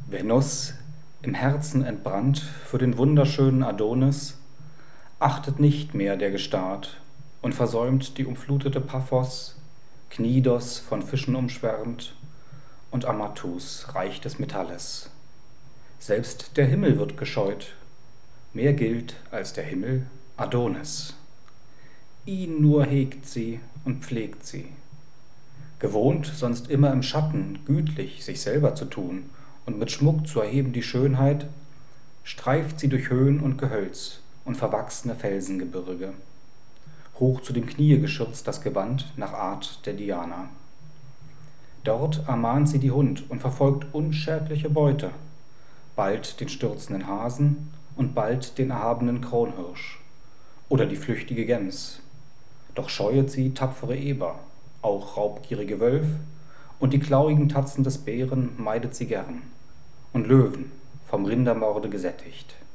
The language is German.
Venus, im Herzen entbrannt für den wunderschönen Adonis, achtet nicht mehr der Gestad und versäumt die umflutete Paphos, Knidos von Fischen umschwärmt und Amathus, Reich des Metalles. Selbst der Himmel wird gescheut, mehr gilt als der Himmel Adonis. Ihn nur hegt sie und pflegt sie, gewohnt sonst immer im Schatten gütlich sich selber zu tun und mit Schmuck zu erheben die Schönheit, streift sie durch Höhen und Gehölz und verwachsene Felsengebirge. Hoch zu dem Knie geschürzt das Gewand nach Art der Diana. Dort ermahnt sie die Hund und verfolgt unschädliche Beute, bald den stürzenden Hasen und bald den erhabenen Kronhirsch oder die flüchtige Gems. Doch scheuet sie tapfere Eber, auch raubgierige Wölf, und die klauigen Tatzen des Bären meidet sie gern, und Löwen, vom Rindermorde gesättigt.